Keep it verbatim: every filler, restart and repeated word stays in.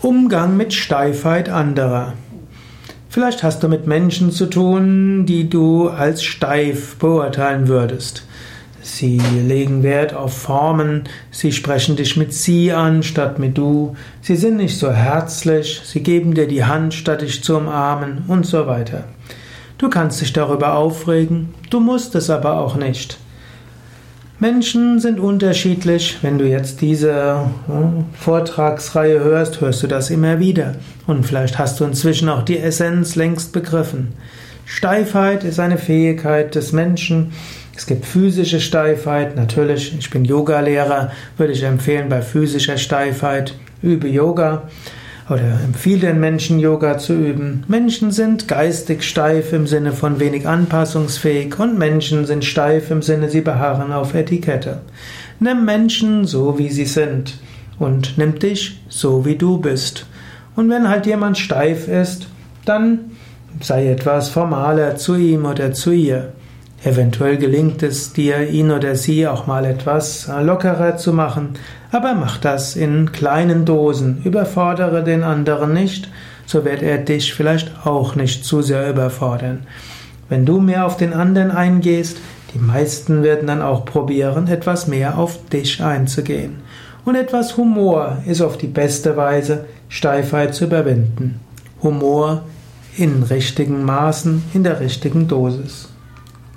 Umgang mit Steifheit anderer. Vielleicht hast du mit Menschen zu tun, die du als steif beurteilen würdest. Sie legen Wert auf Formen, sie sprechen dich mit Sie an statt mit Du, sie sind nicht so herzlich, sie geben dir die Hand statt dich zu umarmen und so weiter. Du kannst dich darüber aufregen, du musst es aber auch nicht. Menschen sind unterschiedlich. Wenn du jetzt diese Vortragsreihe hörst, hörst du das immer wieder. Und vielleicht hast du inzwischen auch die Essenz längst begriffen. Steifheit ist eine Fähigkeit des Menschen. Es gibt physische Steifheit. Natürlich, ich bin Yogalehrer, würde ich empfehlen, bei physischer Steifheit übe Yoga. Oder empfehle den Menschen, Yoga zu üben. Menschen sind geistig steif im Sinne von wenig anpassungsfähig und Menschen sind steif im Sinne, sie beharren auf Etikette. Nimm Menschen so, wie sie sind und nimm dich so, wie du bist. Und wenn halt jemand steif ist, dann sei etwas formaler zu ihm oder zu ihr. Eventuell gelingt es dir, ihn oder sie auch mal etwas lockerer zu machen, aber mach das in kleinen Dosen, überfordere den anderen nicht, so wird er dich vielleicht auch nicht zu sehr überfordern. Wenn du mehr auf den anderen eingehst, die meisten werden dann auch probieren, etwas mehr auf dich einzugehen. Und etwas Humor ist auf die beste Weise, Steifheit zu überwinden. Humor in richtigen Maßen, in der richtigen Dosis.